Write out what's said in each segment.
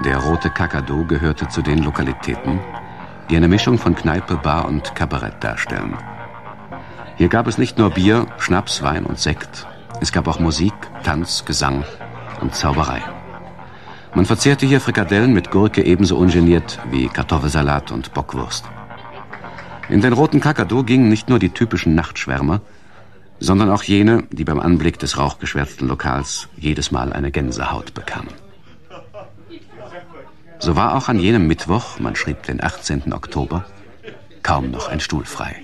Der Rote Kakadu gehörte zu den Lokalitäten, die eine Mischung von Kneipe, Bar und Kabarett darstellen. Hier gab es nicht nur Bier, Schnaps, Wein und Sekt. Es gab auch Musik, Tanz, Gesang und Zauberei. Man verzehrte hier Frikadellen mit Gurke ebenso ungeniert wie Kartoffelsalat und Bockwurst. In den Roten Kakadu gingen nicht nur die typischen Nachtschwärmer, sondern auch jene, die beim Anblick des rauchgeschwärzten Lokals jedes Mal eine Gänsehaut bekamen. So war auch an jenem Mittwoch, man schrieb den 18. Oktober, kaum noch ein Stuhl frei.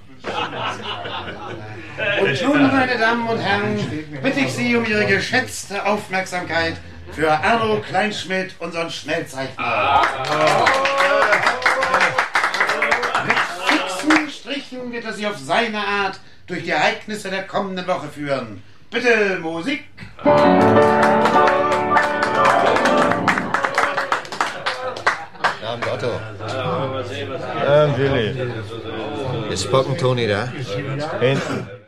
Und nun, meine Damen und Herren, bitte ich Sie um Ihre geschätzte Aufmerksamkeit für Arno Kleinschmidt, unseren Schnellzeichner. Mit fixen Strichen wird er Sie auf seine Art durch die Ereignisse der kommenden Woche führen. Bitte, Musik! Abend, Otto. Willi. Ist Spocken Toni da? Hinten.